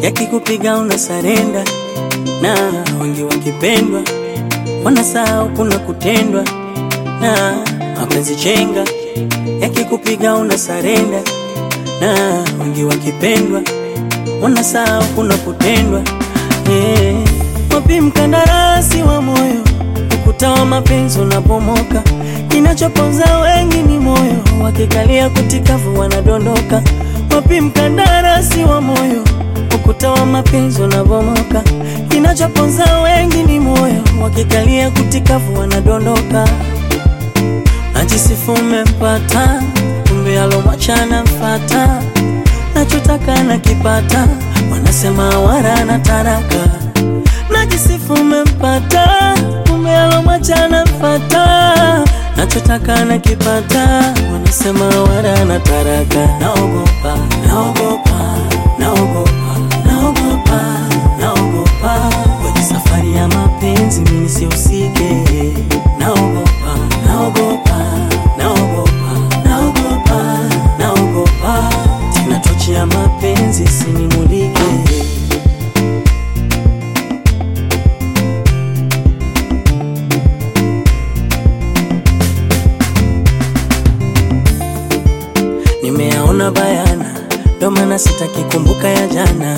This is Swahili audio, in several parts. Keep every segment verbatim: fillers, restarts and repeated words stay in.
yakikupiga unasarenda, na wengi wakipendwa wanasahau kuna kutendwa, na mapenzi chenga yakikupiga unasarenda, na wengi wakipendwa wanasahau kuna kutendwa. Yeah. Wapi mkandarasi wa moyo, ukuta wa mapenzi unapomoka, kinachoponza wengi ni moyo, wakikalia kutikavu wanadondoka. Wapi mkandarasi wa moyo, ukuta wa mapenzi unapomoka, kinachoponza wengi ni moyo, wakikalia kutikavu wanadondoka. Najisifu umempata, kumbe alomwachana mfata, nachotaka nakipata, wanasema wala na taraka. Najisifu umempata, kumbe alomwachana mfata, nachotaka nakipata, wanasema wala na taraka. Naogopa, naogopa, naogopa, naogopa, naogopa, kwenye safari ya mapenzi mimi nisihusike. Naogopa, naogopa, naogopa, naogopa, naogopa, tena tochi ya mapenzi sinimulike. Nimeyaona bayana, ndo maana sitaki kumbuka ya jana,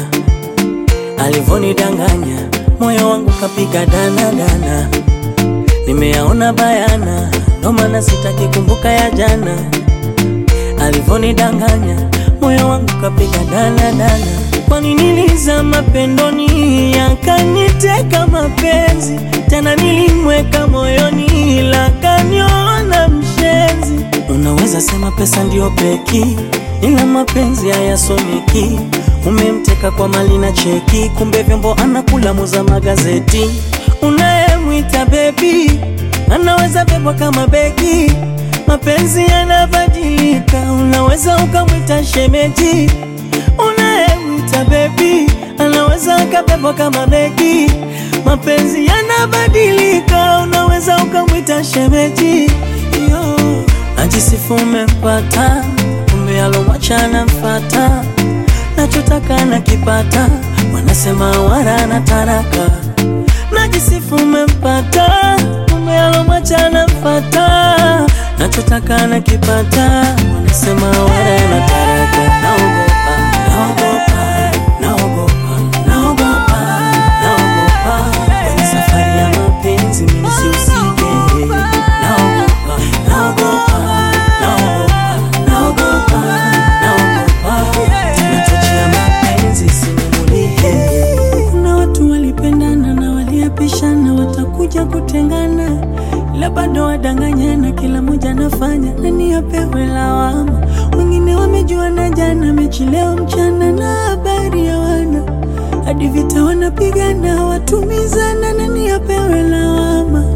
alivonidanganya moyo wangu kapiga dana dana. Nimeyaona bayana, ndo maana sitaki kumbuka ya jana, alivonidanganya moyo wangu kapiga dana dana. Kwani nilizama pendoni, yakaniteka mapenzi, tena nilimweka moyoni, ila kaniona mshenzi. Unaweza sema pesa ndio peki, ila mapenzi hayasomeki. Umemteka kwa mali na cheki, kumbe vyombo anakula muza magazeti. Unayemwita baby, anaweza bebwa kama begi. Mapenzi yanabadilika, unaweza ukamwita shemeji. Unayemwita baby, anaweza akabebwa kama begi. Mapenzi yanabadilika, unaweza ukamwita shemeji. Yo. Najisifu umempata, kumbe alomwachana mfata, nachotaka nakipata, wanasema wala na taraka. Najisifu umempata, kumbe alomwachana mfata, nachotaka nakipata, wanasema wala na taraka. Naogopa, naogopa, naogopa, naogopa, naogopa, kwenye safari ya mapenzi mimi nisihusike. Naogopa, naogopa, naogopa, naogopa, naogopa, tena tochi ya mapenzi sinimulike. Kuna watu walipendana na waliapishana watakuja kutengana, ila bado wadanganyana, kila moja anafanya nani apewe lawama. Wengine wamejuana jana, mechi leo mchana, na habari ya wana hadi vita wanapigana, watumizana, nani apewe lawama.